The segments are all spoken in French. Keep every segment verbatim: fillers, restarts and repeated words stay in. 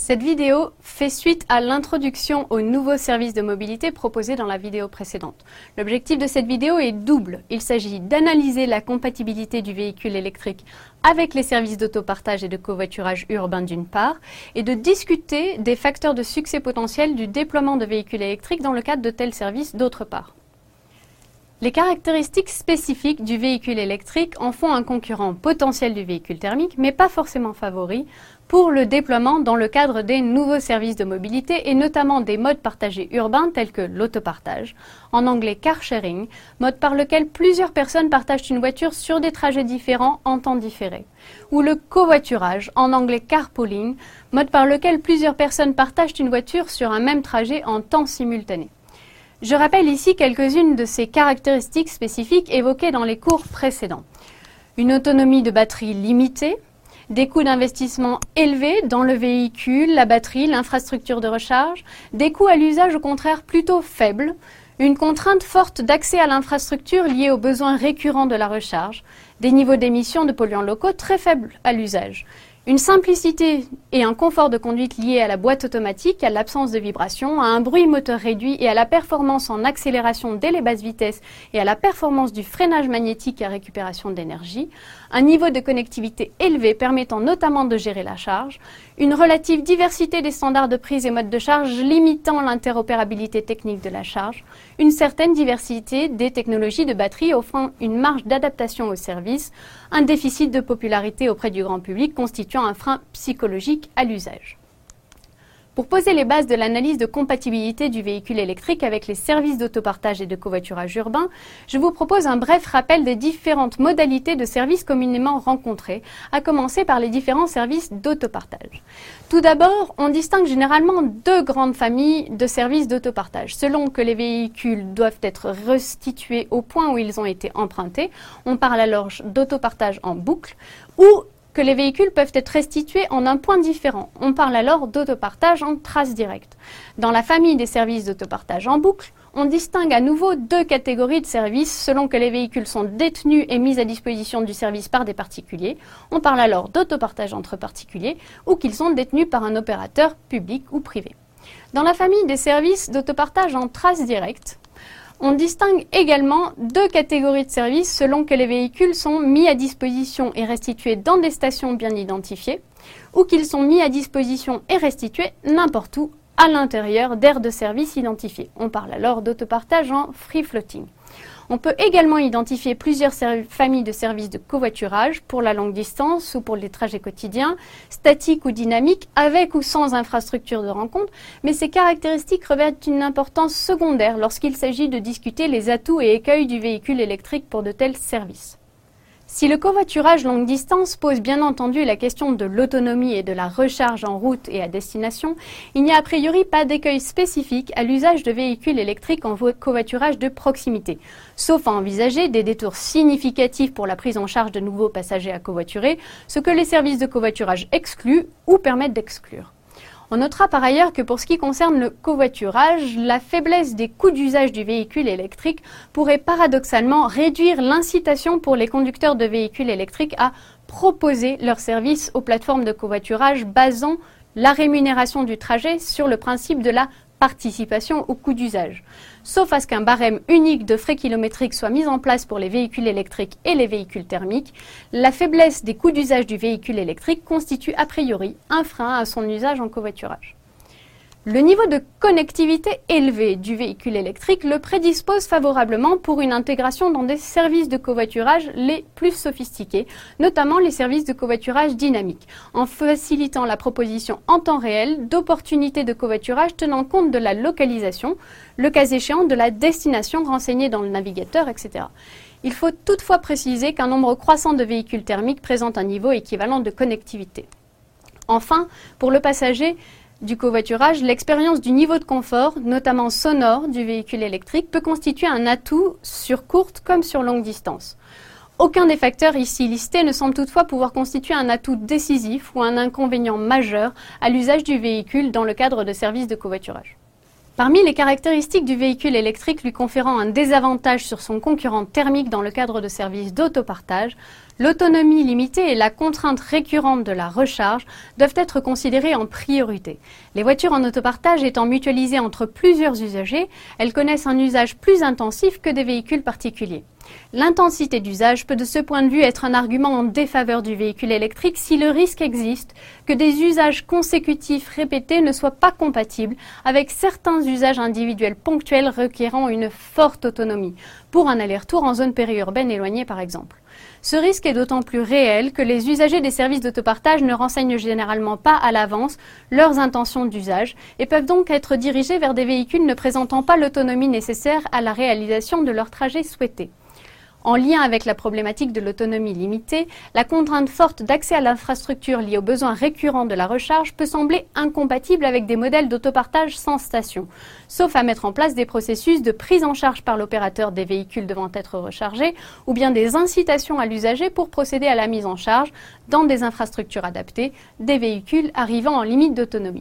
Cette vidéo fait suite à l'introduction aux nouveaux services de mobilité proposés dans la vidéo précédente. L'objectif de cette vidéo est double. Il s'agit d'analyser la compatibilité du véhicule électrique avec les services d'autopartage et de covoiturage urbain d'une part, et de discuter des facteurs de succès potentiels du déploiement de véhicules électriques dans le cadre de tels services d'autre part. Les caractéristiques spécifiques du véhicule électrique en font un concurrent potentiel du véhicule thermique, mais pas forcément favori, pour le déploiement dans le cadre des nouveaux services de mobilité et notamment des modes partagés urbains tels que l'autopartage, en anglais car sharing, mode par lequel plusieurs personnes partagent une voiture sur des trajets différents en temps différé, ou le covoiturage, en anglais carpooling, mode par lequel plusieurs personnes partagent une voiture sur un même trajet en temps simultané. Je rappelle ici quelques-unes de ces caractéristiques spécifiques évoquées dans les cours précédents. Une autonomie de batterie limitée, des coûts d'investissement élevés dans le véhicule, la batterie, l'infrastructure de recharge, des coûts à l'usage au contraire plutôt faibles, une contrainte forte d'accès à l'infrastructure liée aux besoins récurrents de la recharge, des niveaux d'émissions de polluants locaux très faibles à l'usage, une simplicité et un confort de conduite liés à la boîte automatique, à l'absence de vibration, à un bruit moteur réduit et à la performance en accélération dès les basses vitesses et à la performance du freinage magnétique à récupération d'énergie, un niveau de connectivité élevé permettant notamment de gérer la charge, une relative diversité des standards de prise et modes de charge limitant l'interopérabilité technique de la charge, une certaine diversité des technologies de batterie offrant une marge d'adaptation au service, un déficit de popularité auprès du grand public constituant un frein psychologique à l'usage. Pour poser les bases de l'analyse de compatibilité du véhicule électrique avec les services d'autopartage et de covoiturage urbain, je vous propose un bref rappel des différentes modalités de services communément rencontrées, à commencer par les différents services d'autopartage. Tout d'abord, on distingue généralement deux grandes familles de services d'autopartage. Selon que les véhicules doivent être restitués au point où ils ont été empruntés, on parle alors d'autopartage en boucle, ou que les véhicules peuvent être restitués en un point différent. On parle alors d'autopartage en trace directe. Dans la famille des services d'autopartage en boucle, on distingue à nouveau deux catégories de services selon que les véhicules sont détenus et mis à disposition du service par des particuliers. On parle alors d'autopartage entre particuliers ou qu'ils sont détenus par un opérateur public ou privé. Dans la famille des services d'autopartage en trace directe, on distingue également deux catégories de services selon que les véhicules sont mis à disposition et restitués dans des stations bien identifiées ou qu'ils sont mis à disposition et restitués n'importe où à l'intérieur d'aires de service identifiées. On parle alors d'autopartage en free floating. On peut également identifier plusieurs familles de services de covoiturage pour la longue distance ou pour les trajets quotidiens, statiques ou dynamiques, avec ou sans infrastructure de rencontre, mais ces caractéristiques revêtent une importance secondaire lorsqu'il s'agit de discuter les atouts et écueils du véhicule électrique pour de tels services. Si le covoiturage longue distance pose bien entendu la question de l'autonomie et de la recharge en route et à destination, il n'y a a priori pas d'écueil spécifique à l'usage de véhicules électriques en covoiturage de proximité, sauf à envisager des détours significatifs pour la prise en charge de nouveaux passagers à covoiturer, ce que les services de covoiturage excluent ou permettent d'exclure. On notera par ailleurs que pour ce qui concerne le covoiturage, la faiblesse des coûts d'usage du véhicule électrique pourrait paradoxalement réduire l'incitation pour les conducteurs de véhicules électriques à proposer leurs services aux plateformes de covoiturage basant la rémunération du trajet sur le principe de la participation au coût d'usage. Sauf à ce qu'un barème unique de frais kilométriques soit mis en place pour les véhicules électriques et les véhicules thermiques, la faiblesse des coûts d'usage du véhicule électrique constitue a priori un frein à son usage en covoiturage. Le niveau de connectivité élevé du véhicule électrique le prédispose favorablement pour une intégration dans des services de covoiturage les plus sophistiqués, notamment les services de covoiturage dynamique, en facilitant la proposition en temps réel d'opportunités de covoiturage tenant compte de la localisation, le cas échéant de la destination renseignée dans le navigateur, et cetera. Il faut toutefois préciser qu'un nombre croissant de véhicules thermiques présente un niveau équivalent de connectivité. Enfin, pour le passager du covoiturage, l'expérience du niveau de confort, notamment sonore, du véhicule électrique peut constituer un atout sur courte comme sur longue distance. Aucun des facteurs ici listés ne semble toutefois pouvoir constituer un atout décisif ou un inconvénient majeur à l'usage du véhicule dans le cadre de services de covoiturage. Parmi les caractéristiques du véhicule électrique lui conférant un désavantage sur son concurrent thermique dans le cadre de services d'autopartage, l'autonomie limitée et la contrainte récurrente de la recharge doivent être considérées en priorité. Les voitures en autopartage étant mutualisées entre plusieurs usagers, elles connaissent un usage plus intensif que des véhicules particuliers. L'intensité d'usage peut de ce point de vue être un argument en défaveur du véhicule électrique si le risque existe que des usages consécutifs répétés ne soient pas compatibles avec certains usages individuels ponctuels requérant une forte autonomie, pour un aller-retour en zone périurbaine éloignée par exemple. Ce risque est d'autant plus réel que les usagers des services d'autopartage ne renseignent généralement pas à l'avance leurs intentions d'usage et peuvent donc être dirigés vers des véhicules ne présentant pas l'autonomie nécessaire à la réalisation de leur trajet souhaité. En lien avec la problématique de l'autonomie limitée, la contrainte forte d'accès à l'infrastructure liée aux besoins récurrents de la recharge peut sembler incompatible avec des modèles d'autopartage sans station, sauf à mettre en place des processus de prise en charge par l'opérateur des véhicules devant être rechargés ou bien des incitations à l'usager pour procéder à la mise en charge dans des infrastructures adaptées des véhicules arrivant en limite d'autonomie.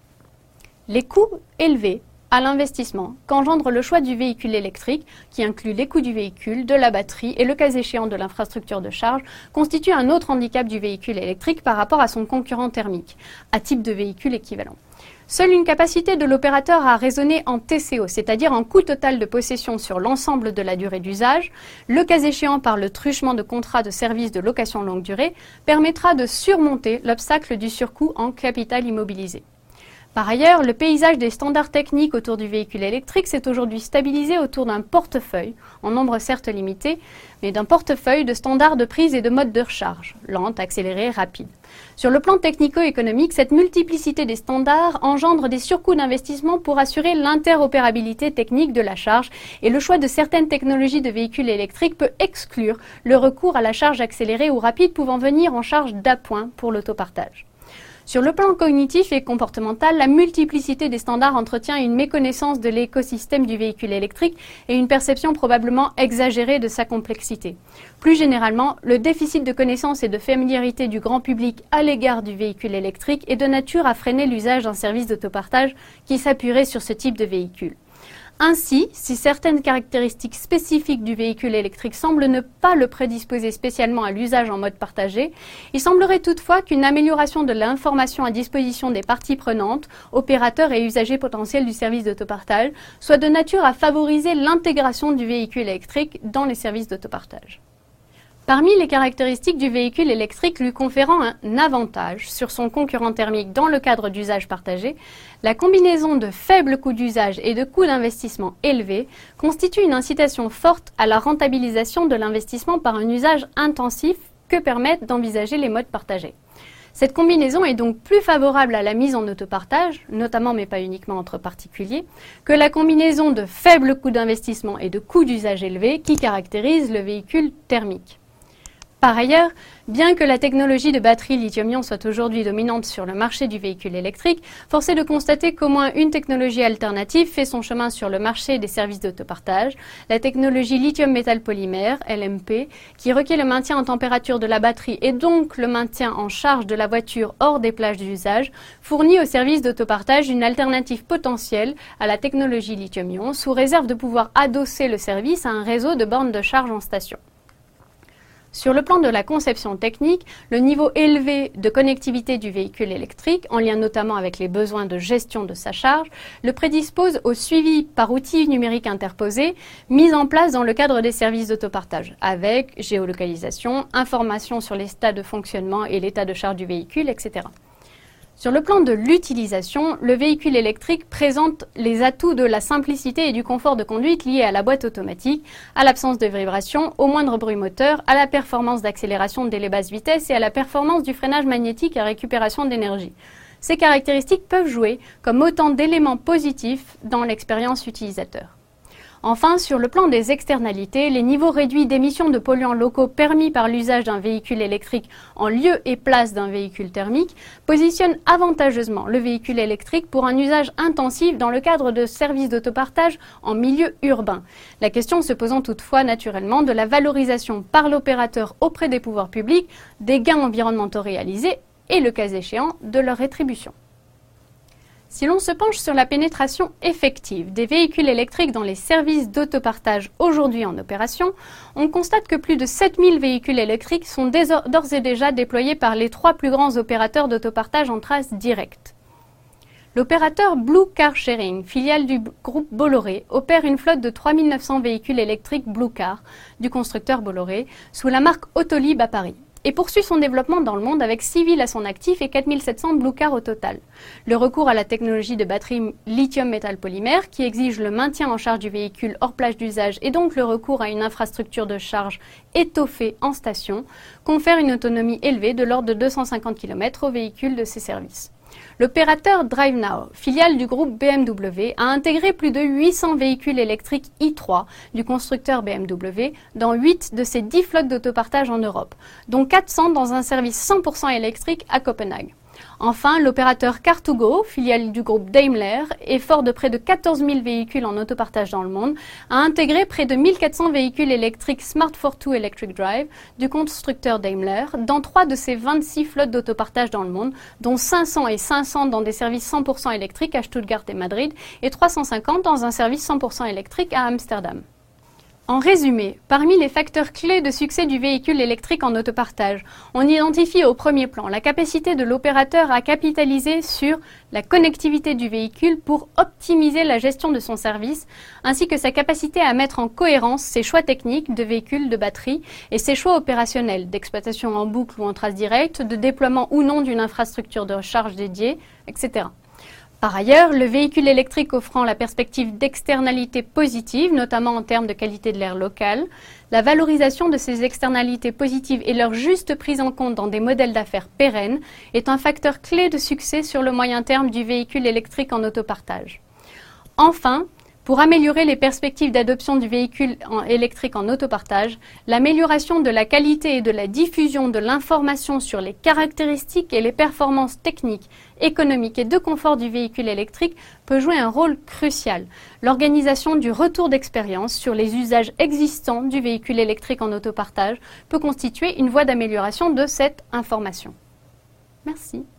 Les coûts élevés à l'investissement qu'engendre le choix du véhicule électrique, qui inclut les coûts du véhicule, de la batterie et le cas échéant de l'infrastructure de charge, constitue un autre handicap du véhicule électrique par rapport à son concurrent thermique, à type de véhicule équivalent. Seule une capacité de l'opérateur à raisonner en T C O, c'est-à-dire en coût total de possession sur l'ensemble de la durée d'usage, le cas échéant par le truchement de contrats de services de location longue durée, permettra de surmonter l'obstacle du surcoût en capital immobilisé. Par ailleurs, le paysage des standards techniques autour du véhicule électrique s'est aujourd'hui stabilisé autour d'un portefeuille, en nombre certes limité, mais d'un portefeuille de standards de prise et de mode de recharge, lente, accélérée, rapide. Sur le plan technico-économique, cette multiplicité des standards engendre des surcoûts d'investissement pour assurer l'interopérabilité technique de la charge et le choix de certaines technologies de véhicules électriques peut exclure le recours à la charge accélérée ou rapide pouvant venir en charge d'appoint pour l'autopartage. Sur le plan cognitif et comportemental, la multiplicité des standards entretient une méconnaissance de l'écosystème du véhicule électrique et une perception probablement exagérée de sa complexité. Plus généralement, le déficit de connaissance et de familiarité du grand public à l'égard du véhicule électrique est de nature à freiner l'usage d'un service d'autopartage qui s'appuierait sur ce type de véhicule. Ainsi, si certaines caractéristiques spécifiques du véhicule électrique semblent ne pas le prédisposer spécialement à l'usage en mode partagé, il semblerait toutefois qu'une amélioration de l'information à disposition des parties prenantes, opérateurs et usagers potentiels du service d'autopartage, soit de nature à favoriser l'intégration du véhicule électrique dans les services d'autopartage. Parmi les caractéristiques du véhicule électrique lui conférant un avantage sur son concurrent thermique dans le cadre d'usage partagé, la combinaison de faibles coûts d'usage et de coûts d'investissement élevés constitue une incitation forte à la rentabilisation de l'investissement par un usage intensif que permettent d'envisager les modes partagés. Cette combinaison est donc plus favorable à la mise en autopartage, notamment mais pas uniquement entre particuliers, que la combinaison de faibles coûts d'investissement et de coûts d'usage élevés qui caractérise le véhicule thermique. Par ailleurs, bien que la technologie de batterie lithium-ion soit aujourd'hui dominante sur le marché du véhicule électrique, force est de constater qu'au moins une technologie alternative fait son chemin sur le marché des services d'autopartage, la technologie lithium-métal-polymère, L M P, qui requiert le maintien en température de la batterie et donc le maintien en charge de la voiture hors des plages d'usage, fournit aux services d'autopartage une alternative potentielle à la technologie lithium-ion, sous réserve de pouvoir adosser le service à un réseau de bornes de charge en station. Sur le plan de la conception technique, le niveau élevé de connectivité du véhicule électrique, en lien notamment avec les besoins de gestion de sa charge, le prédispose au suivi par outils numériques interposés mis en place dans le cadre des services d'autopartage, avec géolocalisation, information sur les stades de fonctionnement et l'état de charge du véhicule, et cetera. Sur le plan de l'utilisation, le véhicule électrique présente les atouts de la simplicité et du confort de conduite liés à la boîte automatique, à l'absence de vibration, au moindre bruit moteur, à la performance d'accélération dès les basses vitesses et à la performance du freinage magnétique à récupération d'énergie. Ces caractéristiques peuvent jouer comme autant d'éléments positifs dans l'expérience utilisateur. Enfin, sur le plan des externalités, les niveaux réduits d'émissions de polluants locaux permis par l'usage d'un véhicule électrique en lieu et place d'un véhicule thermique positionnent avantageusement le véhicule électrique pour un usage intensif dans le cadre de services d'autopartage en milieu urbain. La question se posant toutefois naturellement de la valorisation par l'opérateur auprès des pouvoirs publics des gains environnementaux réalisés et, le cas échéant, de leur rétribution. Si l'on se penche sur la pénétration effective des véhicules électriques dans les services d'autopartage aujourd'hui en opération, on constate que plus de sept mille véhicules électriques sont d'ores et déjà déployés par les trois plus grands opérateurs d'autopartage en trace directe. L'opérateur Blue Car Sharing, filiale du groupe Bolloré, opère une flotte de trois mille neuf cents véhicules électriques Blue Car du constructeur Bolloré sous la marque Autolib à Paris et poursuit son développement dans le monde avec six villes à son actif et quatre mille sept cents Blue Car au total. Le recours à la technologie de batterie lithium-métal-polymère qui exige le maintien en charge du véhicule hors plage d'usage et donc le recours à une infrastructure de charge étoffée en station confère une autonomie élevée de l'ordre de deux cent cinquante kilomètres aux véhicules de ces services. L'opérateur DriveNow, filiale du groupe B M W, a intégré plus de huit cents véhicules électriques i trois du constructeur B M W dans huit de ses dix flottes d'autopartage en Europe, dont quatre cents dans un service cent pour cent électrique à Copenhague. Enfin, l'opérateur car to go, filiale du groupe Daimler, et fort de près de quatorze mille véhicules en autopartage dans le monde, a intégré près de mille quatre cents véhicules électriques Smart four two Electric Drive du constructeur Daimler dans trois de ses vingt-six flottes d'autopartage dans le monde, dont cinq cents et cinq cents dans des services cent pour cent électriques à Stuttgart et Madrid et trois cent cinquante dans un service cent pour cent électrique à Amsterdam. En résumé, parmi les facteurs clés de succès du véhicule électrique en autopartage, on identifie au premier plan la capacité de l'opérateur à capitaliser sur la connectivité du véhicule pour optimiser la gestion de son service, ainsi que sa capacité à mettre en cohérence ses choix techniques de véhicules de batterie et ses choix opérationnels d'exploitation en boucle ou en trace directe, de déploiement ou non d'une infrastructure de recharge dédiée, et cetera. Par ailleurs, le véhicule électrique offrant la perspective d'externalités positives, notamment en termes de qualité de l'air local, la valorisation de ces externalités positives et leur juste prise en compte dans des modèles d'affaires pérennes est un facteur clé de succès sur le moyen terme du véhicule électrique en autopartage. Enfin, pour améliorer les perspectives d'adoption du véhicule en électrique en autopartage, l'amélioration de la qualité et de la diffusion de l'information sur les caractéristiques et les performances techniques, économiques et de confort du véhicule électrique peut jouer un rôle crucial. L'organisation du retour d'expérience sur les usages existants du véhicule électrique en autopartage peut constituer une voie d'amélioration de cette information. Merci.